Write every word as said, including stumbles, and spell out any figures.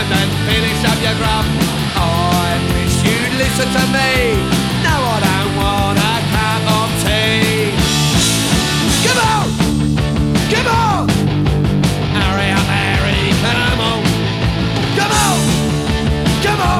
and then finish up your grub. I wish you'd listen to me.